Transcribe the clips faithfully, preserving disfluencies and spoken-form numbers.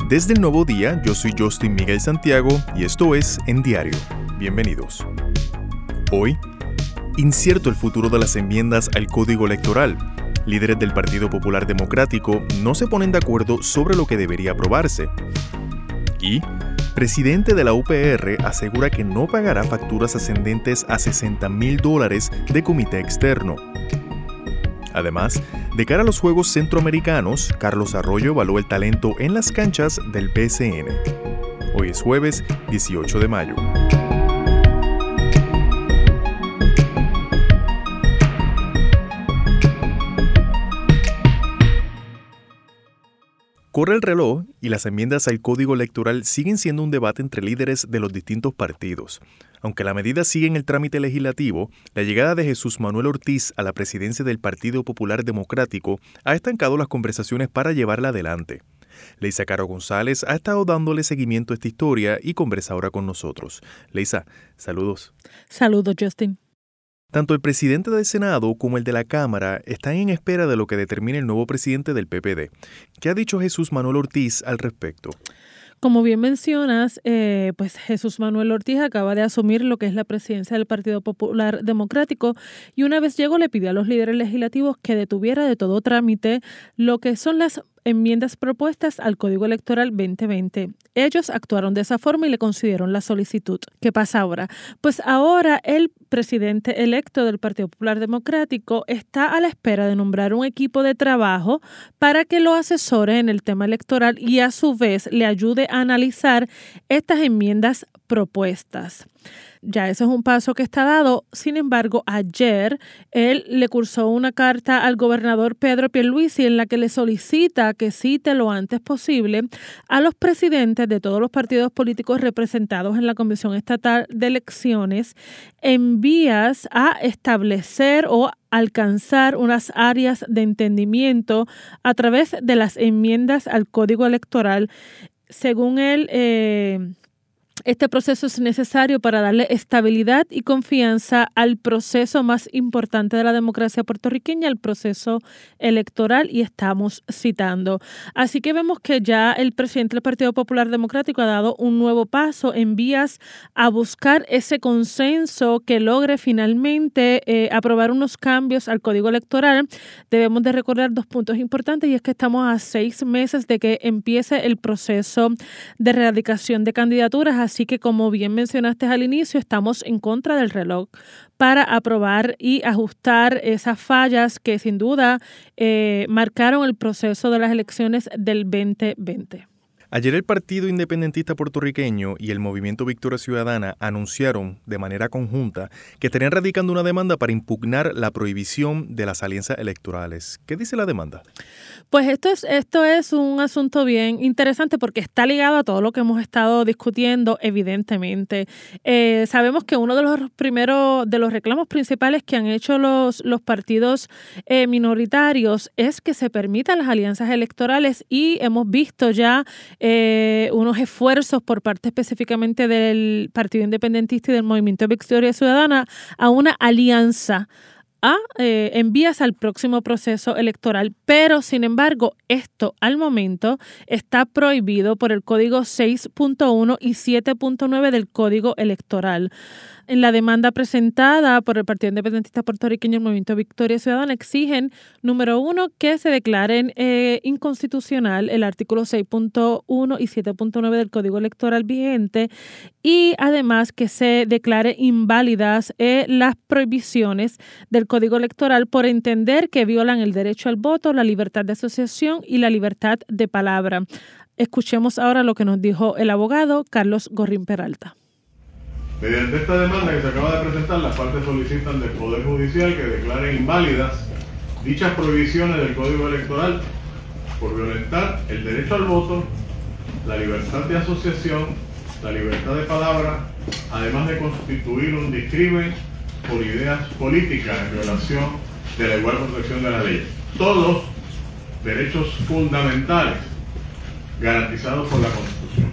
Desde el Nuevo Día, yo soy Justin Miguel Santiago y esto es En Diario. Bienvenidos. Hoy, incierto el futuro de las enmiendas al Código Electoral. Líderes del Partido Popular Democrático no se ponen de acuerdo sobre lo que debería aprobarse. Y, presidente de la U P R asegura que no pagará facturas ascendentes a sesenta mil dólares de comité externo. Además, de cara a los Juegos Centroamericanos, Carlos Arroyo evaluó el talento en las canchas del B C N. Hoy es jueves dieciocho de mayo. Corre el reloj y las enmiendas al Código Electoral siguen siendo un debate entre líderes de los distintos partidos. Aunque la medida sigue en el trámite legislativo, la llegada de Jesús Manuel Ortiz a la presidencia del Partido Popular Democrático ha estancado las conversaciones para llevarla adelante. Leisa Caro González ha estado dándole seguimiento a esta historia y conversa ahora con nosotros. Leisa, saludos. Saludos, Justin. Tanto el presidente del Senado como el de la Cámara están en espera de lo que determine el nuevo presidente del P P D. ¿Qué ha dicho Jesús Manuel Ortiz al respecto? Como bien mencionas, eh, pues Jesús Manuel Ortiz acaba de asumir lo que es la presidencia del Partido Popular Democrático y una vez llegó le pidió a los líderes legislativos que detuviera de todo trámite lo que son las enmiendas propuestas al Código Electoral veinte veinte. Ellos actuaron de esa forma y le concedieron la solicitud. ¿Qué pasa ahora? Pues ahora el presidente electo del Partido Popular Democrático está a la espera de nombrar un equipo de trabajo para que lo asesore en el tema electoral y a su vez le ayude a analizar estas enmiendas propuestas. Ya ese es un paso que está dado. Sin embargo, ayer él le cursó una carta al gobernador Pedro Pierluisi en la que le solicita que cite lo antes posible a los presidentes de todos los partidos políticos representados en la Comisión Estatal de Elecciones en vías a establecer o alcanzar unas áreas de entendimiento a través de las enmiendas al Código Electoral. Según él, eh, este proceso es necesario para darle estabilidad y confianza al proceso más importante de la democracia puertorriqueña, el proceso electoral, y estamos citando. Así que vemos que ya el presidente del Partido Popular Democrático ha dado un nuevo paso en vías a buscar ese consenso que logre finalmente eh, aprobar unos cambios al Código Electoral. Debemos de recordar dos puntos importantes y es que estamos a seis meses de que empiece el proceso de erradicación de candidaturas. Así que, como bien mencionaste al inicio, estamos en contra del reloj para aprobar y ajustar esas fallas que sin duda eh, marcaron el proceso de las elecciones del veinte veinte. Ayer el Partido Independentista Puertorriqueño y el Movimiento Victoria Ciudadana anunciaron de manera conjunta que estarían radicando una demanda para impugnar la prohibición de las alianzas electorales. ¿Qué dice la demanda? Pues esto es, esto es un asunto bien interesante porque está ligado a todo lo que hemos estado discutiendo, evidentemente. Eh, sabemos que uno de los primeros, de los reclamos principales que han hecho los, los partidos eh, minoritarios es que se permitan las alianzas electorales y hemos visto ya Eh, unos esfuerzos por parte específicamente del Partido Independentista y del Movimiento Victoria Ciudadana a una alianza a, eh, en vías al próximo proceso electoral. Pero, sin embargo, esto al momento está prohibido por el Código seis punto uno y siete punto nueve del Código Electoral. En la demanda presentada por el Partido Independentista Puertorriqueño y el Movimiento Victoria Ciudadana exigen, número uno, que se declaren eh, inconstitucional el artículo seis punto uno y siete punto nueve del Código Electoral vigente y además que se declare inválidas eh, las prohibiciones del Código Electoral por entender que violan el derecho al voto, la libertad de asociación y la libertad de palabra. Escuchemos ahora lo que nos dijo el abogado Carlos Gorrín Peralta. Mediante esta demanda que se acaba de presentar, las partes solicitan del Poder Judicial que declaren inválidas dichas prohibiciones del Código Electoral por violentar el derecho al voto, la libertad de asociación, la libertad de palabra, además de constituir un discrimen por ideas políticas en violación de la igual protección de la ley. Todos derechos fundamentales garantizados por la Constitución.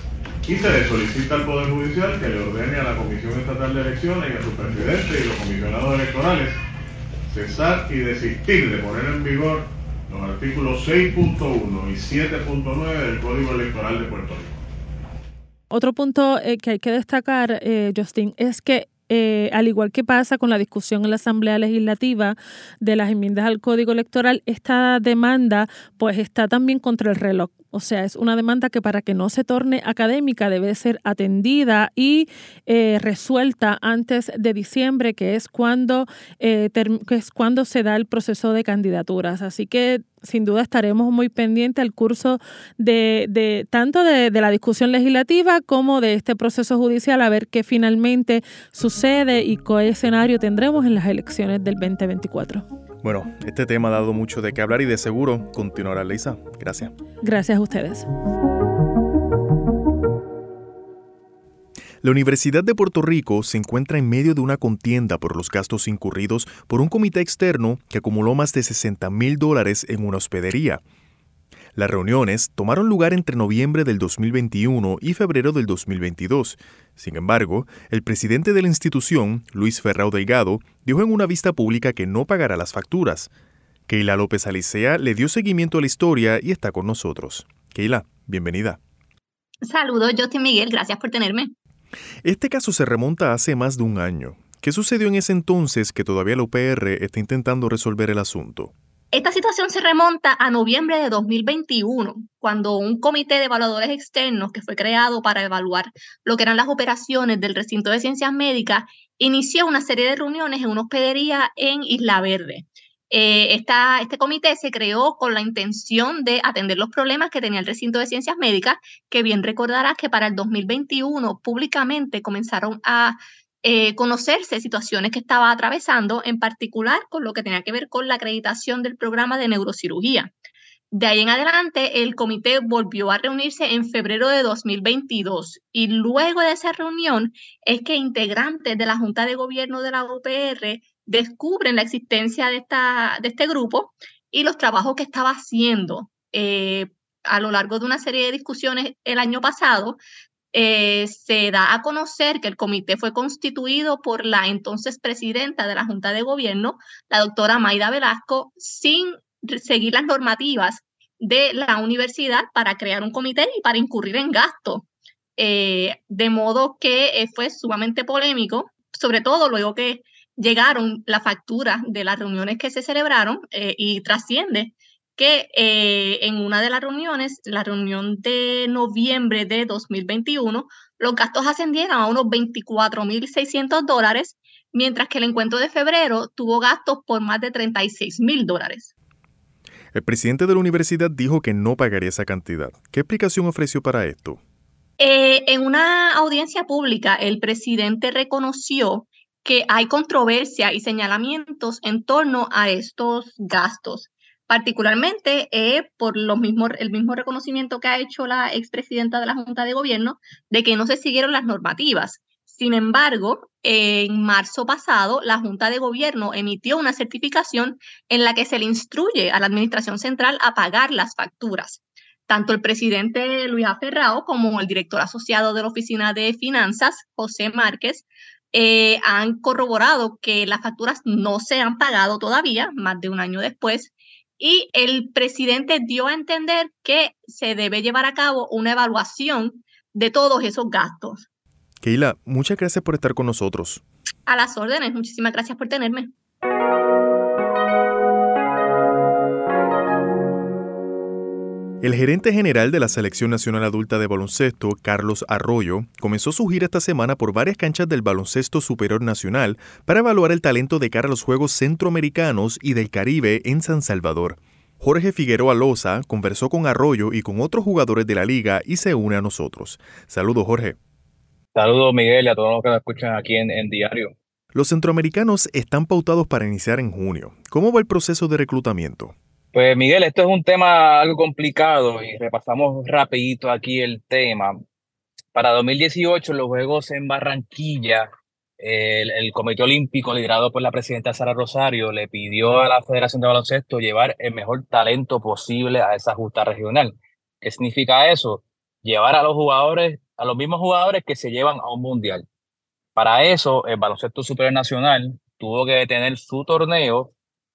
Y se le solicita al Poder Judicial que le ordene a la Comisión Estatal de Elecciones y a su presidente y los comisionados electorales cesar y desistir de poner en vigor los artículos seis punto uno y siete punto nueve del Código Electoral de Puerto Rico. Otro punto eh, que hay que destacar, eh, Justin, es que Eh, al igual que pasa con la discusión en la Asamblea Legislativa de las enmiendas al Código Electoral, esta demanda pues está también contra el reloj. O sea, es una demanda que para que no se torne académica debe ser atendida y eh, resuelta antes de diciembre, que es cuando eh, term- que es cuando se da el proceso de candidaturas. Así que sin duda estaremos muy pendientes al curso de, de tanto de, de la discusión legislativa como de este proceso judicial, a ver qué finalmente sucede y qué escenario tendremos en las elecciones del veinte veinticuatro. Bueno, este tema ha dado mucho de qué hablar y de seguro continuará, Leisa. Gracias. Gracias a ustedes. La Universidad de Puerto Rico se encuentra en medio de una contienda por los gastos incurridos por un comité externo que acumuló más de sesenta mil dólares en una hospedería. Las reuniones tomaron lugar entre noviembre del dos mil veintiuno y febrero del dos mil veintidós. Sin embargo, el presidente de la institución, Luis Ferrao Delgado, dijo en una vista pública que no pagará las facturas. Keila López Alicea le dio seguimiento a la historia y está con nosotros. Keila, bienvenida. Saludos, Justin Miguel, gracias por tenerme. Este caso se remonta a hace más de un año. ¿Qué sucedió en ese entonces que todavía la U P R está intentando resolver el asunto? Esta situación se remonta a noviembre de dos mil veintiuno, cuando un comité de evaluadores externos que fue creado para evaluar lo que eran las operaciones del recinto de ciencias médicas inició una serie de reuniones en una hospedería en Isla Verde. Eh, esta, este comité se creó con la intención de atender los problemas que tenía el recinto de ciencias médicas, que bien recordarás que para el dos mil veintiuno públicamente comenzaron a eh, conocerse situaciones que estaba atravesando, en particular con lo que tenía que ver con la acreditación del programa de neurocirugía. De ahí en adelante, el comité volvió a reunirse en febrero de dos mil veintidós y luego de esa reunión es que integrantes de la Junta de Gobierno de la U P R descubren la existencia de, esta, de este grupo y los trabajos que estaba haciendo eh, a lo largo de una serie de discusiones el año pasado. Eh, se da a conocer que el comité fue constituido por la entonces presidenta de la Junta de Gobierno, la doctora Mayda Velasco, sin seguir las normativas de la universidad para crear un comité y para incurrir en gastos. Eh, de modo que eh, fue sumamente polémico, sobre todo luego que llegaron las facturas de las reuniones que se celebraron eh, y trasciende que eh, en una de las reuniones, la reunión de noviembre de dos mil veintiuno, los gastos ascendieron a unos veinticuatro mil seiscientos dólares, mientras que el encuentro de febrero tuvo gastos por más de treinta y seis mil dólares. El presidente de la universidad dijo que no pagaría esa cantidad. ¿Qué explicación ofreció para esto? Eh, en una audiencia pública, el presidente reconoció que hay controversia y señalamientos en torno a estos gastos. Particularmente eh, por los mismos, el mismo reconocimiento que ha hecho la expresidenta de la Junta de Gobierno de que no se siguieron las normativas. Sin embargo, en marzo pasado, la Junta de Gobierno emitió una certificación en la que se le instruye a la Administración Central a pagar las facturas. Tanto el presidente Luis A. Ferrao como el director asociado de la Oficina de Finanzas, José Márquez, eh, han corroborado que las facturas no se han pagado todavía, más de un año después, y el presidente dio a entender que se debe llevar a cabo una evaluación de todos esos gastos. Keila, muchas gracias por estar con nosotros. A las órdenes, muchísimas gracias por tenerme. El gerente general de la Selección Nacional Adulta de Baloncesto, Carlos Arroyo, comenzó su gira esta semana por varias canchas del Baloncesto Superior Nacional para evaluar el talento de cara a los Juegos Centroamericanos y del Caribe en San Salvador. Jorge Figueroa Loza conversó con Arroyo y con otros jugadores de la liga y se une a nosotros. Saludos, Jorge. Saludos, Miguel, y a todos los que nos escuchan aquí en, en Diario. Los centroamericanos están pautados para iniciar en junio. ¿Cómo va el proceso de reclutamiento? Pues Miguel, esto es un tema algo complicado y repasamos rapidito aquí el tema. Para dos mil dieciocho, los Juegos en Barranquilla, el, el Comité Olímpico, liderado por la presidenta Sara Rosario, le pidió a la Federación de Baloncesto llevar el mejor talento posible a esa justa regional. ¿Qué significa eso? Llevar a los jugadores, a los mismos jugadores que se llevan a un mundial. Para eso, el Baloncesto Superior Nacional tuvo que detener su torneo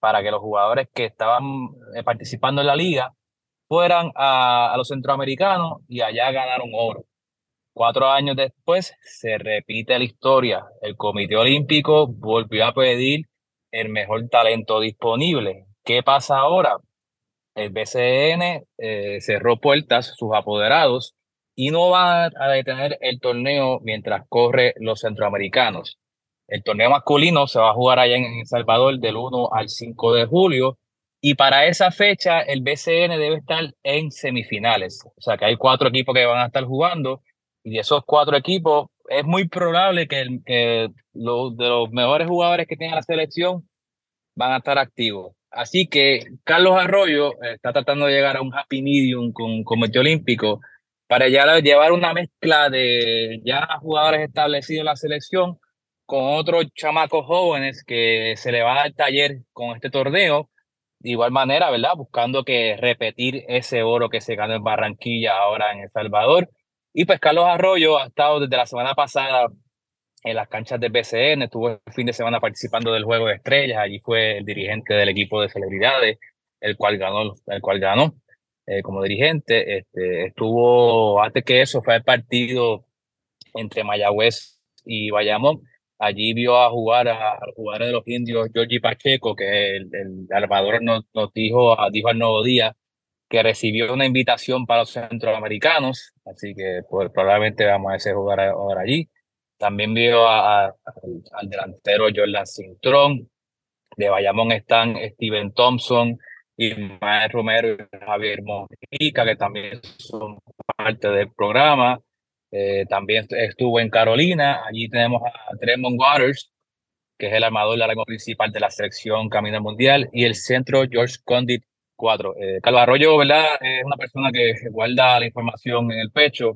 para que los jugadores que estaban eh, participando en la liga fueran a, a los centroamericanos y allá ganaron oro. Cuatro años después se repite la historia. El Comité Olímpico volvió a pedir el mejor talento disponible. ¿Qué pasa ahora? El B C N eh, cerró puertas, sus apoderados, y no van a detener el torneo mientras corre los centroamericanos. El torneo masculino se va a jugar allá en El Salvador del uno al cinco de julio, y para esa fecha el B C N debe estar en semifinales. O sea que hay cuatro equipos que van a estar jugando, y de esos cuatro equipos es muy probable que, el, que los de los mejores jugadores que tiene la selección van a estar activos. Así que Carlos Arroyo está tratando de llegar a un happy medium con el Comité Olímpico para ya llevar una mezcla de ya jugadores establecidos en la selección con otros chamacos jóvenes que se le va a dar taller con este torneo. De igual manera, ¿verdad? Buscando que repetir ese oro que se ganó en Barranquilla ahora en El Salvador. Y pues Carlos Arroyo ha estado desde la semana pasada en las canchas del B C N, estuvo el fin de semana participando del Juego de Estrellas, allí fue el dirigente del equipo de celebridades, el cual ganó, el cual ganó eh, como dirigente. Este, estuvo, antes que eso, fue el partido entre Mayagüez y Bayamón. Allí vio a jugar a, a los jugadores de los indios, Georgie Pacheco, que el, el armador nos, nos dijo, dijo al Nuevo Día que recibió una invitación para los centroamericanos, así que pues, probablemente vamos a ese jugar ahora allí. También vio a, a, al, al delantero Jordan Cintrón. De Bayamón están Steven Thompson, Ismael Romero y Javier Mojica, que también son parte del programa. Eh, también estuvo en Carolina. Allí tenemos a Tremont Waters, que es el armador largo principal de la selección Camino al Mundial, y el centro George Condit cuatro. Eh, Carlos Arroyo, ¿verdad? Es una persona que guarda la información en el pecho.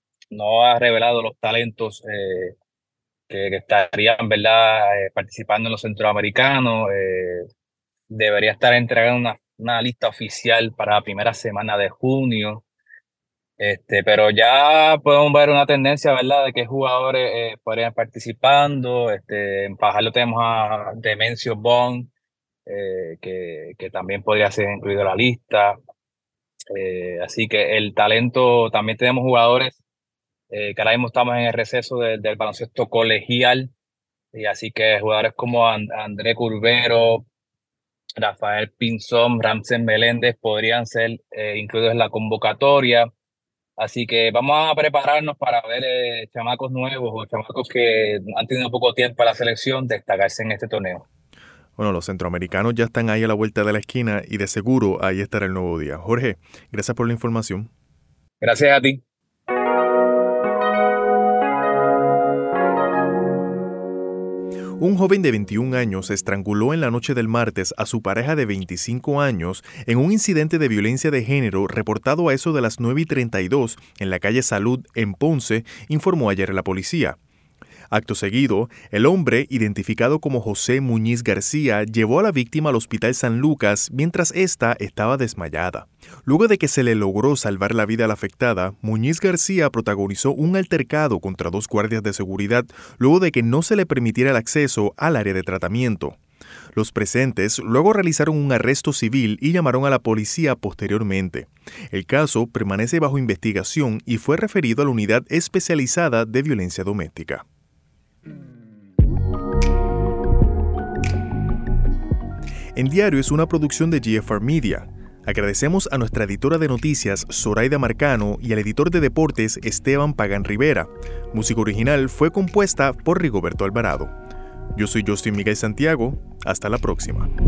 No ha revelado los talentos eh, que, que estarían, ¿verdad?, eh, participando en los centroamericanos. Eh, debería estar entregando una, una lista oficial para la primera semana de junio. Este, pero ya podemos ver una tendencia, ¿verdad?, de que jugadores eh, podrían participando. Este, en Fajardo tenemos a Demencio Bond, eh, que, que también podría ser incluido en la lista. Eh, así que el talento, también tenemos jugadores Eh, que ahora mismo estamos en el receso de, del baloncesto colegial, y así que jugadores como And- André Curbero, Rafael Pinzón, Ramsen Meléndez podrían ser eh, incluidos en la convocatoria. Así que vamos a prepararnos para ver eh, chamacos nuevos o chamacos que han tenido poco tiempo a la selección destacarse en este torneo. Bueno, los centroamericanos ya están ahí a la vuelta de la esquina y de seguro ahí estará el Nuevo Día. Jorge, gracias por la información. Gracias a ti. Un joven de veintiún años estranguló en la noche del martes a su pareja de veinticinco años en un incidente de violencia de género reportado a eso de las nueve y treinta y dos en la calle Salud en Ponce, informó ayer la policía. Acto seguido, el hombre, identificado como José Muñiz García, llevó a la víctima al Hospital San Lucas mientras ésta estaba desmayada. Luego de que se le logró salvar la vida a la afectada, Muñiz García protagonizó un altercado contra dos guardias de seguridad luego de que no se le permitiera el acceso al área de tratamiento. Los presentes luego realizaron un arresto civil y llamaron a la policía posteriormente. El caso permanece bajo investigación y fue referido a la Unidad Especializada de Violencia Doméstica. En Diario es una producción de G F R Media. Agradecemos a nuestra editora de noticias, Zoraida Marcano, y al editor de deportes, Esteban Pagán Rivera. Música original fue compuesta por Rigoberto Alvarado. Yo soy Justin Miguel Santiago. Hasta la próxima.